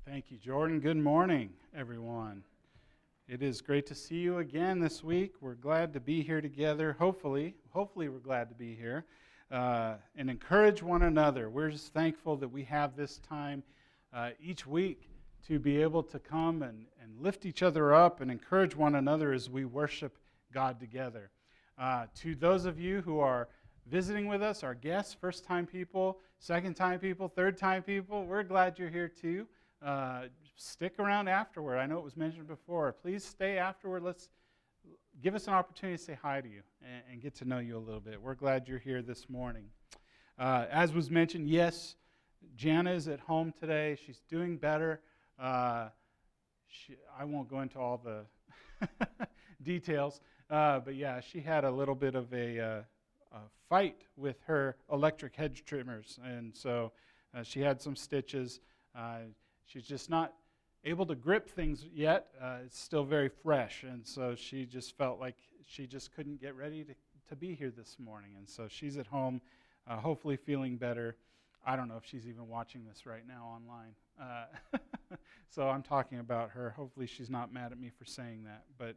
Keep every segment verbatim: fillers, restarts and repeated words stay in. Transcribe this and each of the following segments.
Thank you, Jordan. Good morning, everyone. It is great to see you again this week. We're glad to be here together. Hopefully, hopefully we're glad to be here uh, and encourage one another. We're just thankful that we have this time uh, each week to be able to come and, and lift each other up and encourage one another as we worship God together. Uh, to those of you who are visiting with us, our guests, first-time people, second-time people, third-time people, we're glad you're here too. Uh, stick around afterward. I know it was mentioned before. Please stay afterward. Let's give us an opportunity to say hi to you and, and get to know you a little bit. We're glad you're here this morning. Uh, as was mentioned, yes, Jana is at home today. She's doing better. Uh, she, I won't go into all the details, uh, but yeah, she had a little bit of a, uh, a fight with her electric hedge trimmers, and so uh, she had some stitches. Uh, She's just not able to grip things yet. Uh, it's still very fresh, and so she just felt like she just couldn't get ready to, to be here this morning. And so she's at home, uh, hopefully feeling better. I don't know if she's even watching this right now online. Uh, so I'm talking about her. Hopefully she's not mad at me for saying that. But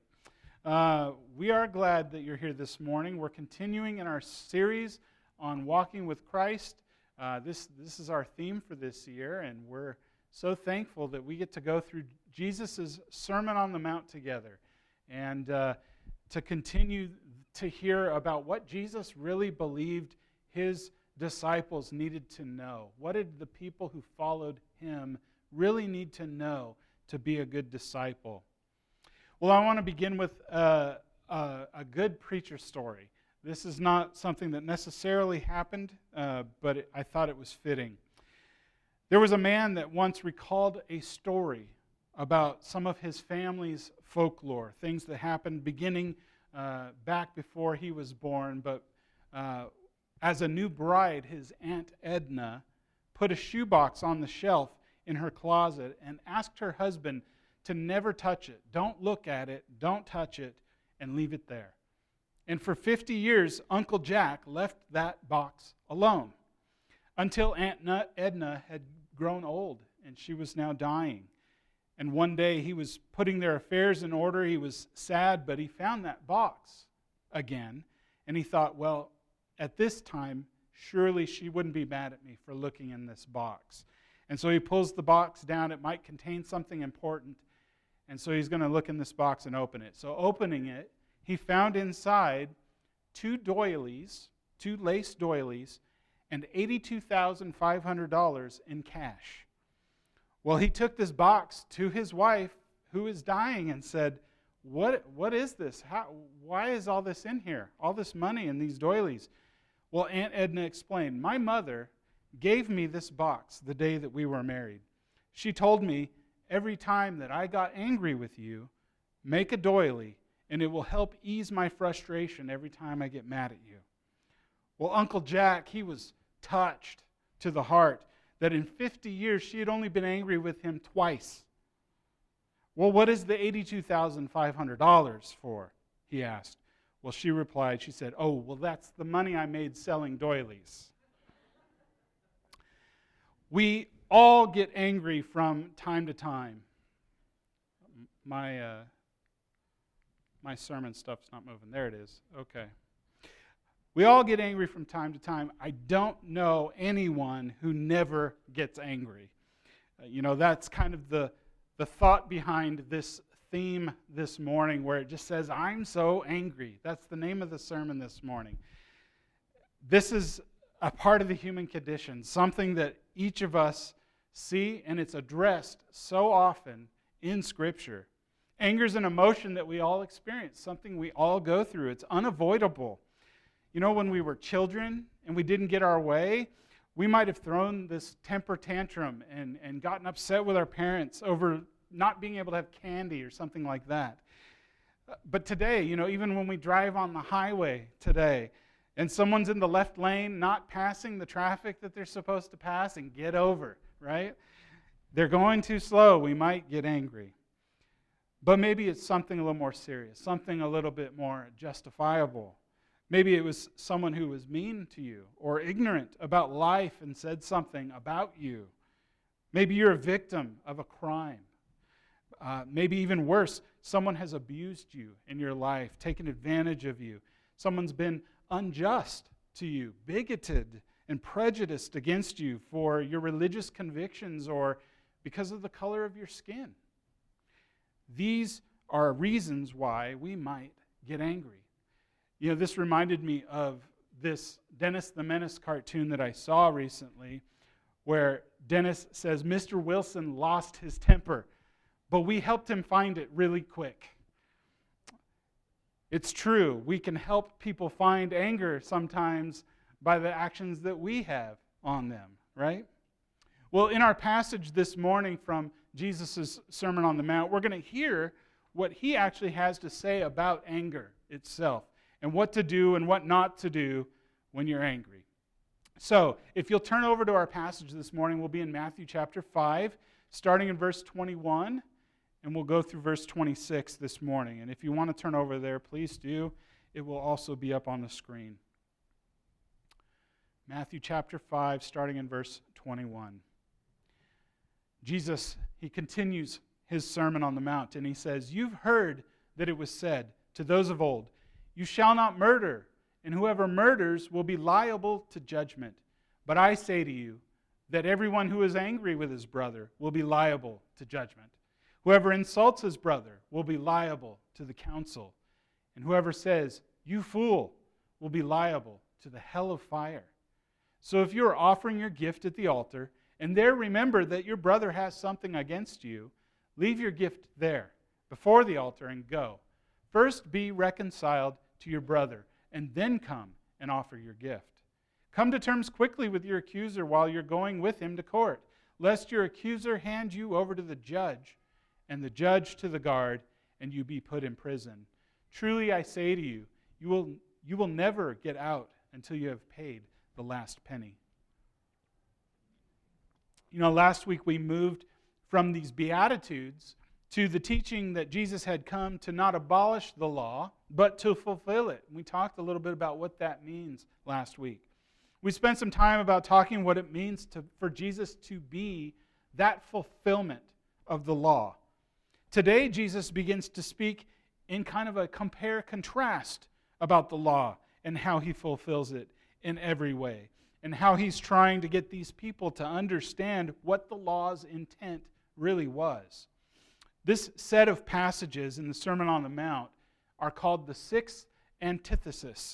uh, we are glad that you're here this morning. We're continuing in our series on walking with Christ. Uh, this this is our theme for this year, and we're so thankful that we get to go through Jesus' Sermon on the Mount together and uh, to continue to hear about what Jesus really believed his disciples needed to know. What did the people who followed him really need to know to be a good disciple? Well, I want to begin with uh, a, a good preacher story. This is not something that necessarily happened, uh, but it, I thought it was fitting. There was a man that once recalled a story about some of his family's folklore, things that happened beginning uh, back before he was born. But uh, as a new bride, his Aunt Edna put a shoebox on the shelf in her closet and asked her husband to never touch it. Don't look at it, don't touch it, and leave it there. And for fifty years, Uncle Jack left that box alone until Aunt Edna had grown old, and she was now dying. And one day he was putting their affairs in order. He was sad, but he found that box again, and he thought, well, at this time, surely she wouldn't be mad at me for looking in this box. And so he pulls the box down. It might contain something important, and so he's going to look in this box and open it. So opening it, he found inside two doilies, two lace doilies, and eighty-two thousand five hundred dollars in cash. Well, he took this box to his wife, who is dying, and said, What, what is this? How, why is all this in here? All this money and these doilies? Well, Aunt Edna explained, my mother gave me this box the day that we were married. She told me, every time that I got angry with you, make a doily, and it will help ease my frustration every time I get mad at you. Well, Uncle Jack, he was touched to the heart that in fifty years she had only been angry with him twice. Well, what is the eighty-two thousand five hundred dollars for? He asked. Well, she replied, she said, oh, well, that's the money I made selling doilies. We all get angry from time to time. My, uh, my sermon stuff's not moving. There it is. Okay. We all get angry from time to time. I don't know anyone who never gets angry. Uh, you know, that's kind of the, the thought behind this theme this morning, where it just says, I'm so angry. That's the name of the sermon this morning. This is a part of the human condition, something that each of us see, and it's addressed so often in Scripture. Anger is an emotion that we all experience, something we all go through. It's unavoidable. You know, when we were children and we didn't get our way, we might have thrown this temper tantrum and, and gotten upset with our parents over not being able to have candy or something like that. But today, you know, even when we drive on the highway today and someone's in the left lane not passing the traffic that they're supposed to pass and get over, right? They're going too slow, we might get angry. But maybe it's something a little more serious, something a little bit more justifiable. Maybe it was someone who was mean to you or ignorant about life and said something about you. Maybe you're a victim of a crime. Uh, maybe even worse, someone has abused you in your life, taken advantage of you. Someone's been unjust to you, bigoted and prejudiced against you for your religious convictions or because of the color of your skin. These are reasons why we might get angry. You know, this reminded me of this Dennis the Menace cartoon that I saw recently, where Dennis says, Mister Wilson lost his temper, but we helped him find it really quick. It's true, we can help people find anger sometimes by the actions that we have on them, right? Well, in our passage this morning from Jesus' Sermon on the Mount, we're going to hear what he actually has to say about anger itself and what to do and what not to do when you're angry. So, if you'll turn over to our passage this morning, we'll be in Matthew chapter five, starting in verse twenty-one, and we'll go through verse twenty-six this morning. And if you want to turn over there, please do. It will also be up on the screen. Matthew chapter five, starting in verse twenty-one. Jesus, he continues his Sermon on the Mount, and he says, You've heard that it was said to those of old, You shall not murder, and whoever murders will be liable to judgment. But I say to you that everyone who is angry with his brother will be liable to judgment. Whoever insults his brother will be liable to the council. And whoever says, You fool, will be liable to the hell of fire. So if you are offering your gift at the altar, and there remember that your brother has something against you, leave your gift there, before the altar, and go. First be reconciled to your brother, and then come and offer your gift. Come to terms quickly with your accuser while you're going with him to court, lest your accuser hand you over to the judge, and the judge to the guard, and you be put in prison. Truly I say to you, you will, you will never get out until you have paid the last penny. You know, last week we moved from these Beatitudes to the teaching that Jesus had come to not abolish the law, but to fulfill it. We talked a little bit about what that means last week. We spent some time about talking what it means to, for Jesus to be that fulfillment of the law. Today, Jesus begins to speak in kind of a compare-contrast about the law and how he fulfills it in every way, and how he's trying to get these people to understand what the law's intent really was. This set of passages in the Sermon on the Mount are called the six antitheses.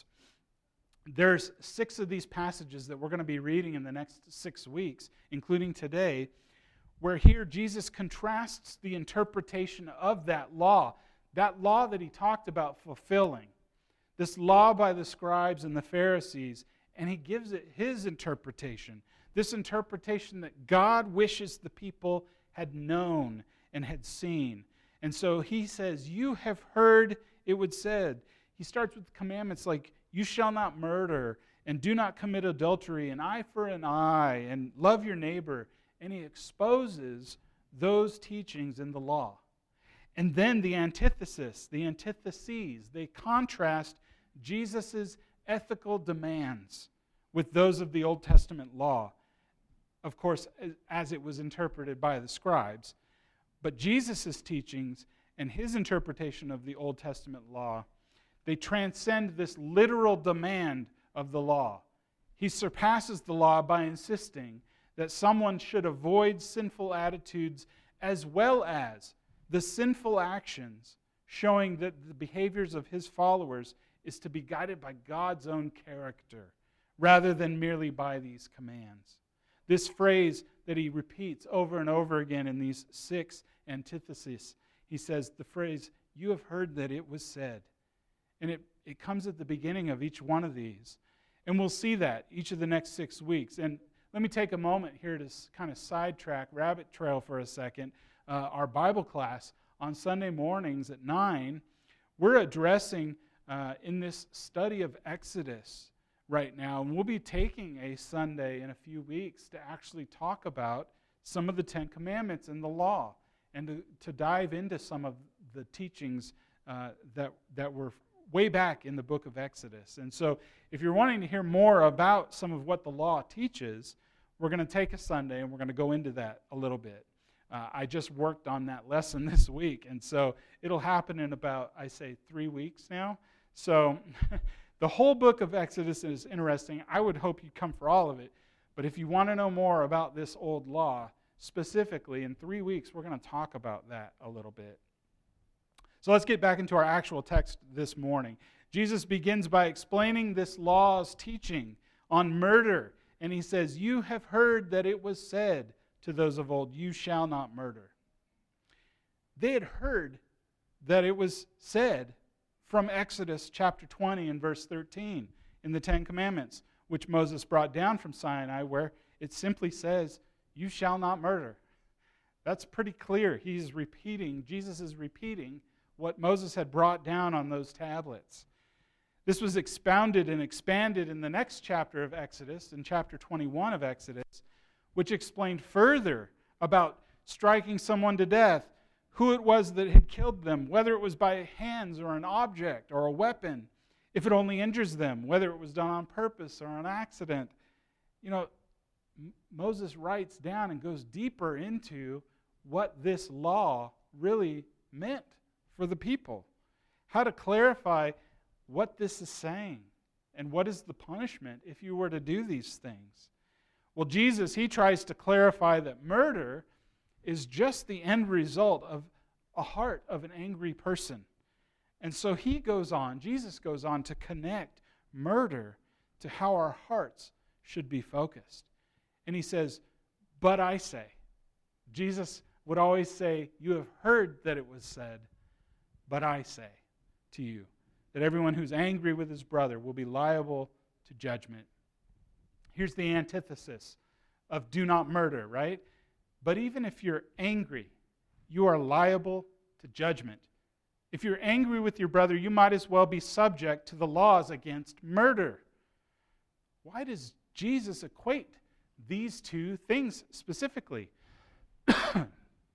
There's six of these passages that we're going to be reading in the next six weeks, including today, where here Jesus contrasts the interpretation of that law, that law that he talked about fulfilling, this law by the scribes and the Pharisees, and he gives it his interpretation, this interpretation that God wishes the people had known and had seen. And so he says, you have heard it was said. He starts with commandments like, you shall not murder, and do not commit adultery, an eye for an eye, and love your neighbor. And he exposes those teachings in the law. And then the antithesis, the antitheses, they contrast Jesus' ethical demands with those of the Old Testament law, of course, as it was interpreted by the scribes. But Jesus' teachings and his interpretation of the Old Testament law, they transcend this literal demand of the law. He surpasses the law by insisting that someone should avoid sinful attitudes as well as the sinful actions, showing that the behaviors of his followers is to be guided by God's own character rather than merely by these commands. This phrase that he repeats over and over again in these six antitheses, he says the phrase, you have heard that it was said. And it, it comes at the beginning of each one of these. And we'll see that each of the next six weeks. And let me take a moment here to kind of sidetrack, rabbit trail for a second. Uh, our Bible class on Sunday mornings at nine, we're addressing uh, in this study of Exodus right now. And we'll be taking a Sunday in a few weeks to actually talk about some of the Ten Commandments and the law, and to, to dive into some of the teachings uh, that, that were way back in the book of Exodus. And so if you're wanting to hear more about some of what the law teaches, we're going to take a Sunday and we're going to go into that a little bit. Uh, I just worked on that lesson this week, and so it'll happen in about, I say, three weeks now. So the whole book of Exodus is interesting. I would hope you'd come for all of it. But if you want to know more about this old law, specifically, in three weeks, we're going to talk about that a little bit. So let's get back into our actual text this morning. Jesus begins by explaining this law's teaching on murder. And he says, you have heard that it was said to those of old, you shall not murder. They had heard that it was said from Exodus chapter twenty and verse thirteen in the Ten Commandments, which Moses brought down from Sinai, where it simply says, you shall not murder. That's pretty clear. He's repeating, Jesus is repeating what Moses had brought down on those tablets. This was expounded and expanded in the next chapter of Exodus, in chapter twenty-one of Exodus, which explained further about striking someone to death, who it was that had killed them, whether it was by hands or an object or a weapon, if it only injures them, whether it was done on purpose or an accident. You know, M- Moses writes down and goes deeper into what this law really meant for the people, how to clarify what this is saying and what is the punishment if you were to do these things. Well, Jesus, he tries to clarify that murder is just the end result of a heart of an angry person. And so he goes on, Jesus goes on to connect murder to how our hearts should be focused. And he says, but I say. Jesus would always say, you have heard that it was said, but I say to you, that everyone who's angry with his brother will be liable to judgment. Here's the antithesis of do not murder, right? But even if you're angry, you are liable to judgment. If you're angry with your brother, you might as well be subject to the laws against murder. Why does Jesus equate these two things specifically? Sorry,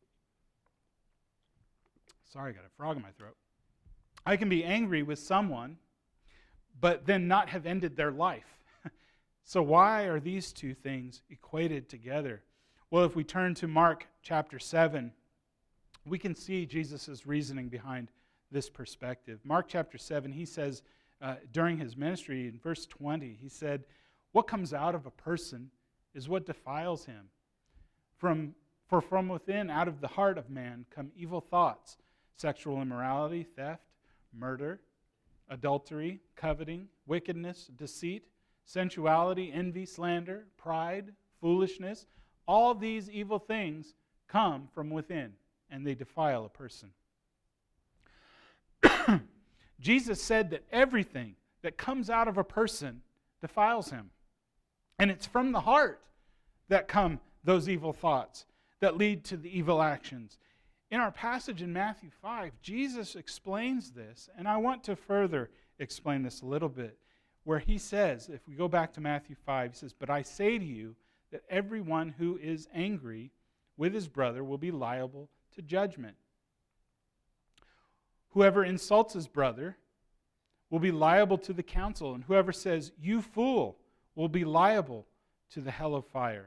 I got a frog in my throat. I can be angry with someone, but then not have ended their life. So why are these two things equated together? Well, if we turn to Mark chapter seven, we can see Jesus' reasoning behind this perspective. Mark chapter seven, he says uh, during his ministry in verse twenty, he said, what comes out of a person is what defiles him. From, for from within, out of the heart of man, come evil thoughts, sexual immorality, theft, murder, adultery, coveting, wickedness, deceit, sensuality, envy, slander, pride, foolishness. All these evil things come from within, and they defile a person. Jesus said that everything that comes out of a person defiles him. And it's from the heart that come those evil thoughts that lead to the evil actions. In our passage in Matthew five, Jesus explains this, and I want to further explain this a little bit, where he says, if we go back to Matthew five, he says, but I say to you that everyone who is angry with his brother will be liable to judgment. Whoever insults his brother will be liable to the council, and whoever says, you fool, will be liable to the hell of fire.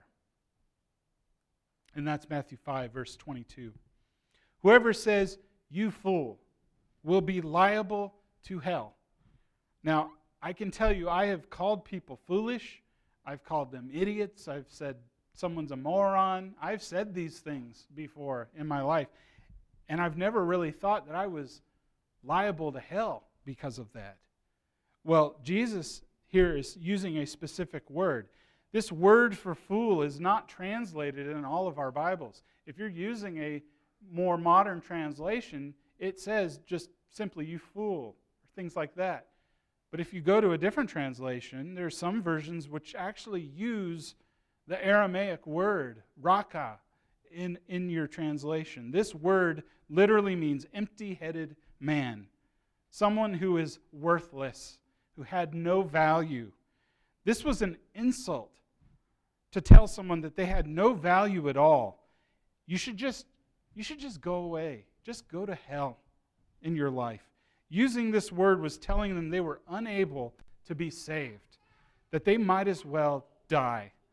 And that's Matthew five, verse twenty-two. Whoever says, you fool, will be liable to hell. Now, I can tell you, I have called people foolish. I've called them idiots. I've said someone's a moron. I've said these things before in my life. And I've never really thought that I was liable to hell because of that. Well, Jesus here is using a specific word. This word for fool is not translated in all of our Bibles. If you're using a more modern translation, it says just simply, you fool, or things like that. But if you go to a different translation, there are some versions which actually use the Aramaic word, raka, in, in your translation. This word literally means empty-headed man, someone who is worthless, who had no value. This was an insult to tell someone that they had no value at all. You should just You should just go away. Just go to hell in your life. Using this word was telling them they were unable to be saved, that they might as well die.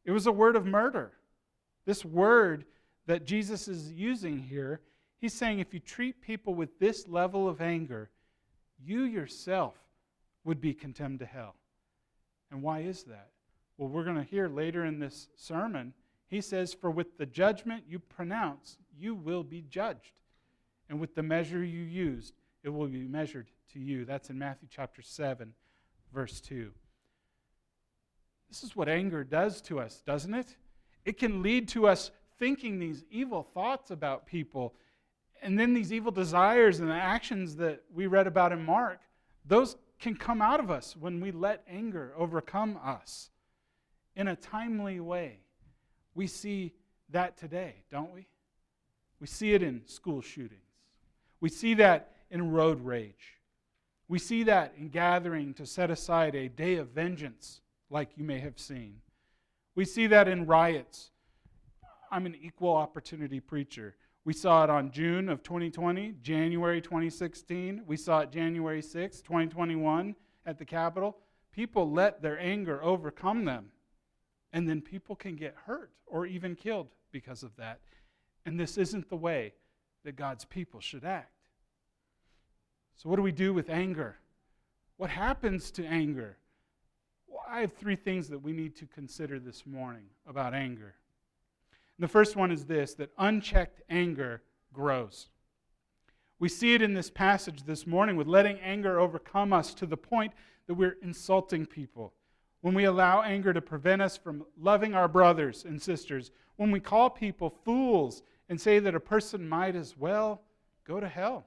It was a word of murder. This word that Jesus is using here, he's saying if you treat people with this level of anger, you yourself would be condemned to hell. And why is that? Well, we're going to hear later in this sermon, he says, for with the judgment you pronounce, you will be judged. And with the measure you used, it will be measured to you. That's in Matthew chapter seven, verse two. This is what anger does to us, doesn't it? It can lead to us thinking these evil thoughts about people. And then these evil desires and the actions that we read about in Mark, those can come out of us when we let anger overcome us in a timely way. We see that today, don't we? We see it in school shootings. We see that in road rage. We see that in gathering to set aside a day of vengeance, like you may have seen. We see that in riots. I'm an equal opportunity preacher. We saw it on June of twenty twenty, January twenty sixteen. We saw it January sixth, twenty twenty-one at the Capitol. People let their anger overcome them. And then people can get hurt or even killed because of that. And this isn't the way that God's people should act. So what do we do with anger? What happens to anger? Well, I have three things that we need to consider this morning about anger. And the first one is this, that unchecked anger grows. We see it in this passage this morning with letting anger overcome us to the point that we're insulting people. When we allow anger to prevent us from loving our brothers and sisters. When we call people fools and say that a person might as well go to hell.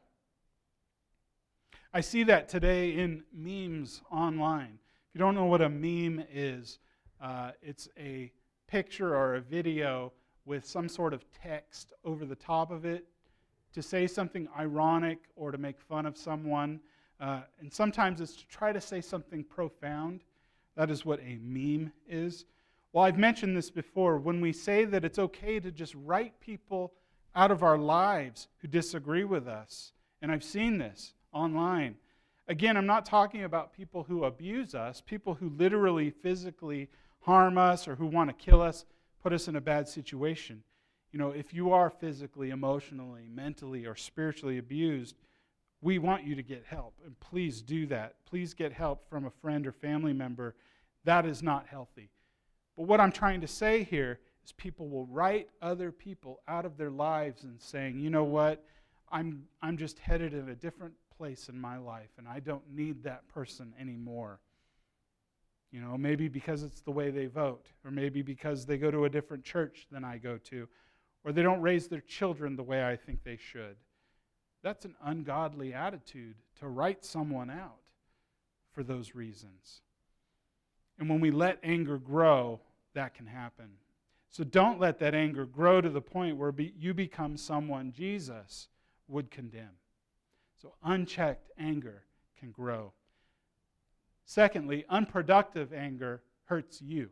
I see that today in memes online. If you don't know what a meme is, uh, it's a picture or a video with some sort of text over the top of it to say something ironic or to make fun of someone. Uh, and sometimes it's to try to say something profound. That is what a meme is. Well, I've mentioned this before. When we say that it's okay to just write people out of our lives who disagree with us, and I've seen this online. Again, I'm not talking about people who abuse us, people who literally physically harm us or who want to kill us, put us in a bad situation. You know, if you are physically, emotionally, mentally, or spiritually abused, we want you to get help. And please do that. Please get help from a friend or family member. That is not healthy. But what I'm trying to say here is people will write other people out of their lives and saying, you know what, I'm I'm just headed in a different place in my life and I don't need that person anymore. You know, maybe because it's the way they vote, or maybe because they go to a different church than I go to, or they don't raise their children the way I think they should. That's an ungodly attitude to write someone out for those reasons. And when we let anger grow, that can happen. So don't let that anger grow to the point where be, you become someone Jesus would condemn. So unchecked anger can grow. Secondly, unproductive anger hurts you.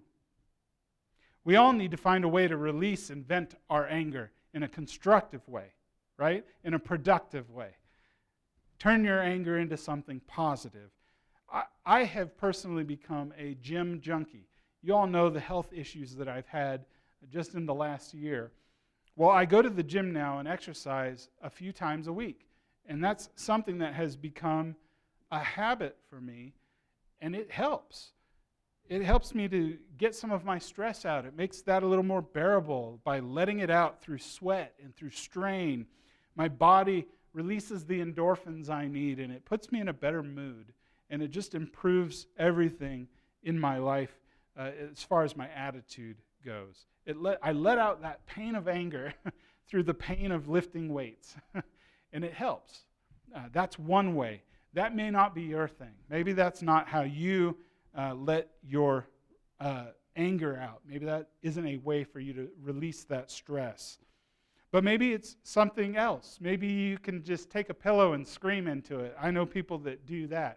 We all need to find a way to release and vent our anger in a constructive way, right? In a productive way. Turn your anger into something positive. I, I have personally become a gym junkie. You all know the health issues that I've had just in the last year. Well, I go to the gym now and exercise a few times a week. And that's something that has become a habit for me, and it helps. It helps me to get some of my stress out. It makes that a little more bearable by letting it out through sweat and through strain. My body releases the endorphins I need, and it puts me in a better mood. And it just improves everything in my life uh, as far as my attitude goes. It let, I let out that pain of anger through the pain of lifting weights. And it helps. Uh, that's one way. That may not be your thing. Maybe that's not how you uh, let your uh, anger out. Maybe that isn't a way for you to release that stress. But maybe it's something else. Maybe you can just take a pillow and scream into it. I know people that do that.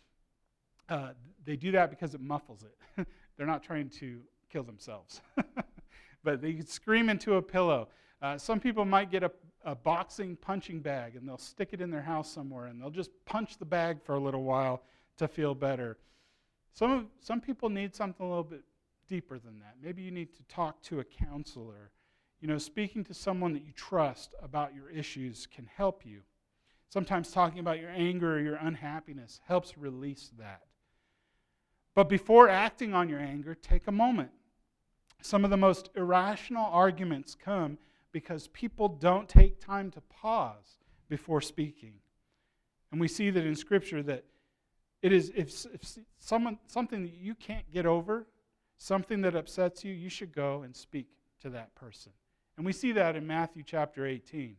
Uh, they do that because it muffles it. They're not trying to kill themselves. But they scream into a pillow. Uh, some people might get a a boxing punching bag, and they'll stick it in their house somewhere, and they'll just punch the bag for a little while to feel better. Some of, some people need something a little bit deeper than that. Maybe you need to talk to a counselor. You know, speaking to someone that you trust about your issues can help you. Sometimes talking about your anger or your unhappiness helps release that. But before acting on your anger, take a moment. Some of the most irrational arguments come because people don't take time to pause before speaking. And we see that in Scripture that it is if, if someone something that you can't get over, something that upsets you, you should go and speak to that person. And we see that in Matthew chapter eighteen.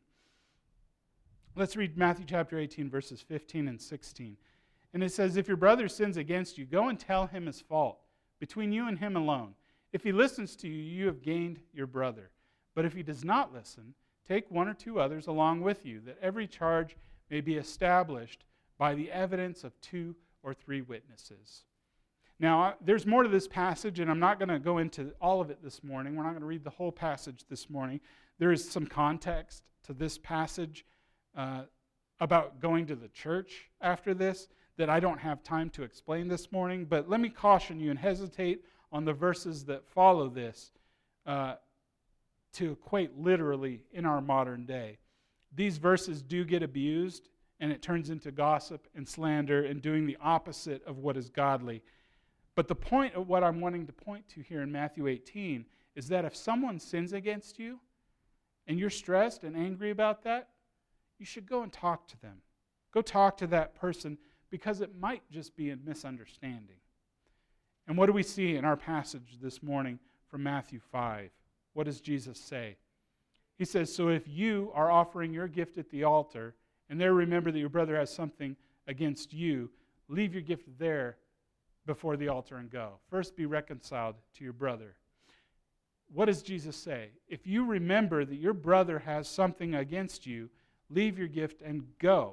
Let's read Matthew chapter eighteen, verses fifteen and sixteen. And it says, "If your brother sins against you, go and tell him his fault, between you and him alone. If he listens to you, you have gained your brother. But if he does not listen, take one or two others along with you, that every charge may be established by the evidence of two or three witnesses." Now, there's more to this passage, and I'm not going to go into all of it this morning. We're not going to read the whole passage this morning. There is some context to this passage uh, about going to the church after this that I don't have time to explain this morning, but let me caution you and hesitate on the verses that follow this uh, to equate literally in our modern day. These verses do get abused, and it turns into gossip and slander and doing the opposite of what is godly. But the point of what I'm wanting to point to here in Matthew eighteen is that if someone sins against you and you're stressed and angry about that, you should go and talk to them. Go talk to that person because it might just be a misunderstanding. And what do we see in our passage this morning from Matthew five? What does Jesus say? He says, "So if you are offering your gift at the altar and there remember that your brother has something against you, leave your gift there before the altar and go. First be reconciled to your brother." What does Jesus say? If you remember that your brother has something against you, leave your gift and go.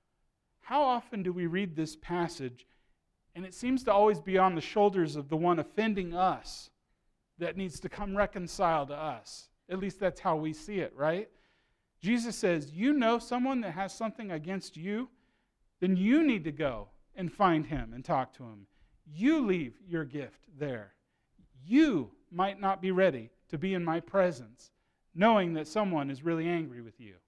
How often do we read this passage and it seems to always be on the shoulders of the one offending us that needs to come reconcile to us? At least that's how we see it, right? Jesus says, you know someone that has something against you, then you need to go and find him and talk to him. You leave your gift there. You might not be ready to be in my presence, knowing that someone is really angry with you.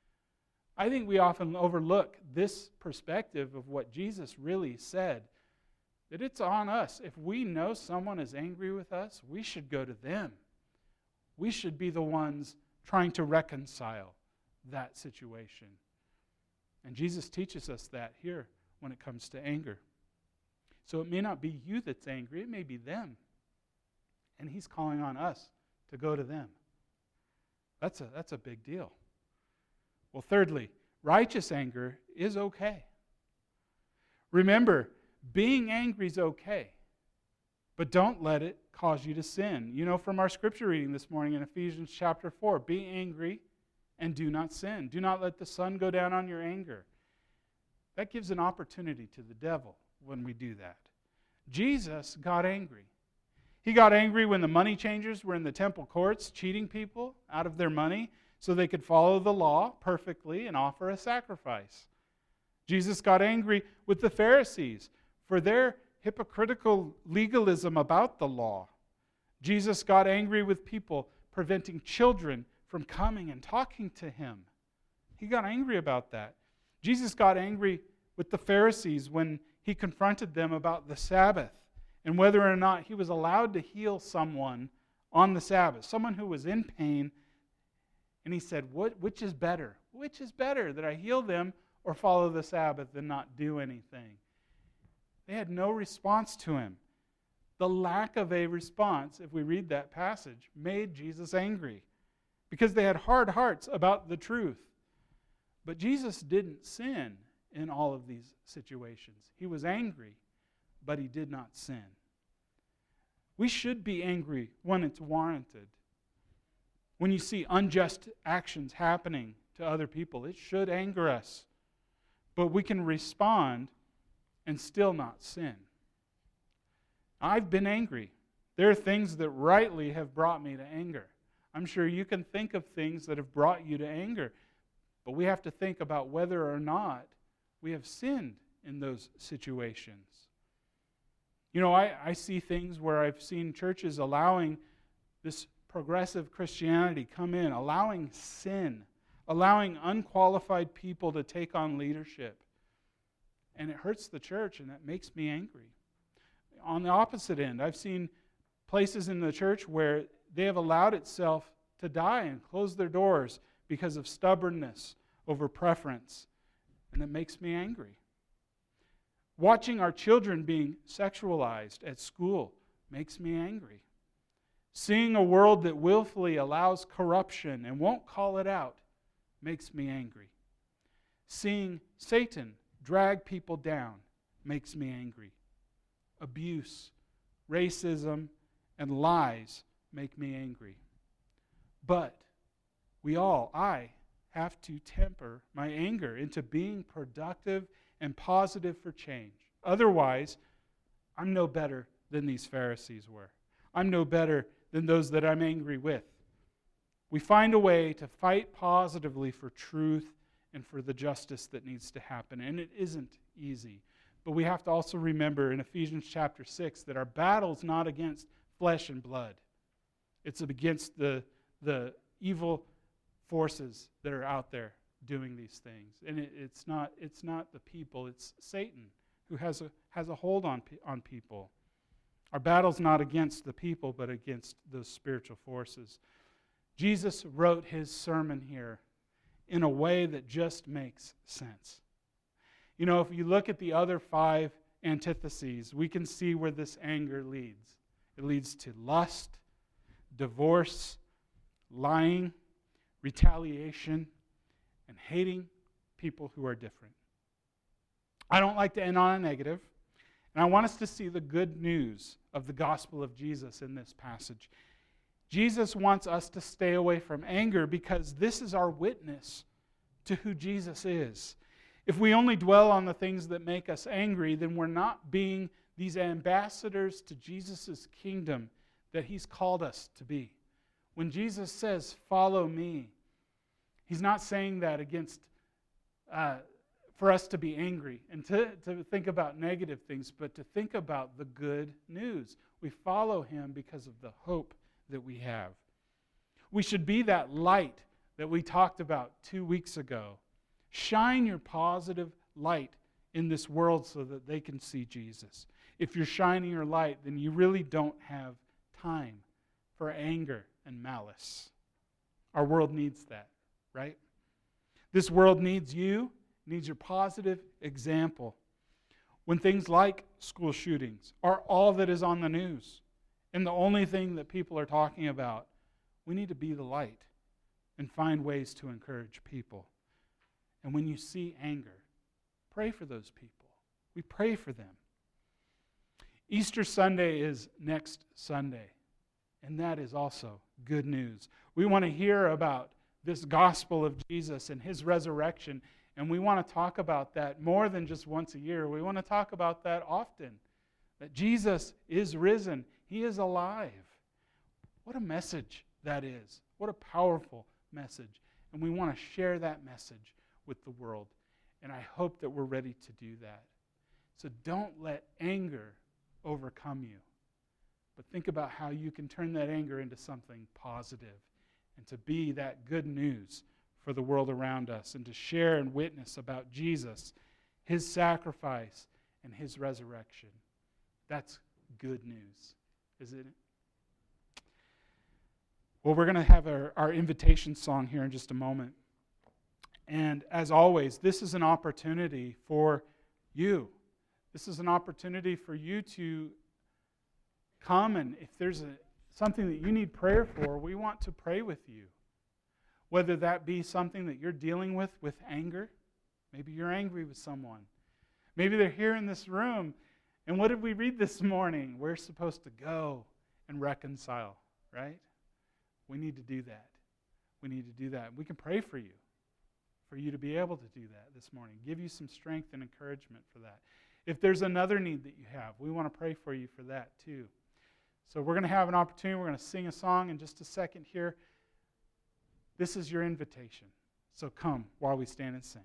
I think we often overlook this perspective of what Jesus really said, that it's on us. If we know someone is angry with us, we should go to them. We should be the ones trying to reconcile that situation. And Jesus teaches us that here when it comes to anger. So it may not be you that's angry, it may be them. And he's calling on us to go to them. That's a, that's a big deal. Well, thirdly, righteous anger is okay. Remember, being angry is okay, but don't let it cause you to sin. You know from our scripture reading this morning in Ephesians chapter four, be angry and do not sin. Do not let the sun go down on your anger. That gives an opportunity to the devil when we do that. Jesus got angry. He got angry when the money changers were in the temple courts cheating people out of their money so they could follow the law perfectly and offer a sacrifice. Jesus got angry with the Pharisees for their hypocritical legalism about the law. Jesus got angry with people preventing children from coming and talking to him. He got angry about that. Jesus got angry with the Pharisees when he confronted them about the Sabbath and whether or not he was allowed to heal someone on the Sabbath, someone who was in pain. And he said, "What? Which is better? Which is better, that I heal them or follow the Sabbath and not do anything?" They had no response to him. The lack of a response, if we read that passage, made Jesus angry because they had hard hearts about the truth. But Jesus didn't sin in all of these situations. He was angry, but he did not sin. We should be angry when it's warranted. When you see unjust actions happening to other people, it should anger us. But we can respond and still not sin. I've been angry. There are things that rightly have brought me to anger. I'm sure you can think of things that have brought you to anger. But we have to think about whether or not we have sinned in those situations. You know, I, I see things where I've seen churches allowing this progressive Christianity come in, allowing sin, allowing unqualified people to take on leadership. And it hurts the church, and that makes me angry. On the opposite end, I've seen places in the church where they have allowed itself to die and close their doors because of stubbornness over preference, and that makes me angry. Watching our children being sexualized at school makes me angry. Seeing a world that willfully allows corruption and won't call it out makes me angry. Seeing Satan drag people down makes me angry. Abuse, racism, and lies make me angry. But we all, I, have to temper my anger into being productive and positive for change. Otherwise, I'm no better than these Pharisees were. I'm no better than those that I'm angry with. We find a way to fight positively for truth and for the justice that needs to happen. And it isn't easy. But we have to also remember in Ephesians chapter six that our battle's not against flesh and blood. It's against the, the evil forces that are out there doing these things. And it, it's not it's not the people, it's Satan who has a has a hold on on people. Our battle's not against the people, but against those spiritual forces. Jesus wrote his sermon here in a way that just makes sense. You know, if you look at the other five antitheses, we can see where this anger leads. It leads to lust, divorce, lying, retaliation, and hating people who are different. I don't like to end on a negative, and I want us to see the good news of the gospel of Jesus in this passage. Jesus wants us to stay away from anger because this is our witness to who Jesus is. If we only dwell on the things that make us angry, then we're not being these ambassadors to Jesus' kingdom that he's called us to be. When Jesus says, "Follow me," he's not saying that against uh, for us to be angry and to, to think about negative things, but to think about the good news. We follow him because of the hope that we have. We should be that light that we talked about two weeks ago. Shine your positive light in this world so that they can see Jesus. If you're shining your light, then you really don't have time for anger and malice. Our world needs that, right? This world needs you, needs your positive example. When things like school shootings are all that is on the news and the only thing that people are talking about, we need to be the light and find ways to encourage people. And when you see anger, pray for those people. We pray for them. Easter Sunday is next Sunday, and that is also good news. We want to hear about this gospel of Jesus and his resurrection, and we want to talk about that more than just once a year. We want to talk about that often, that Jesus is risen. He is alive. What a message that is. What a powerful message. And we want to share that message with the world. And I hope that we're ready to do that. So don't let anger overcome you. But think about how you can turn that anger into something positive and to be that good news for the world around us and to share and witness about Jesus, his sacrifice, and his resurrection. That's good news, isn't it? Well, we're going to have our, our invitation song here in just a moment. And as always, this is an opportunity for you. This is an opportunity for you to come, and if there's a, something that you need prayer for, we want to pray with you. Whether that be something that you're dealing with with anger. Maybe you're angry with someone. Maybe they're here in this room. And what did we read this morning? We're supposed to go and reconcile, right? We need to do that. We need to do that. We can pray for you, for you to be able to do that this morning. Give you some strength and encouragement for that. If there's another need that you have, we want to pray for you for that too. So we're going to have an opportunity. We're going to sing a song in just a second here. This is your invitation. So come while we stand and sing.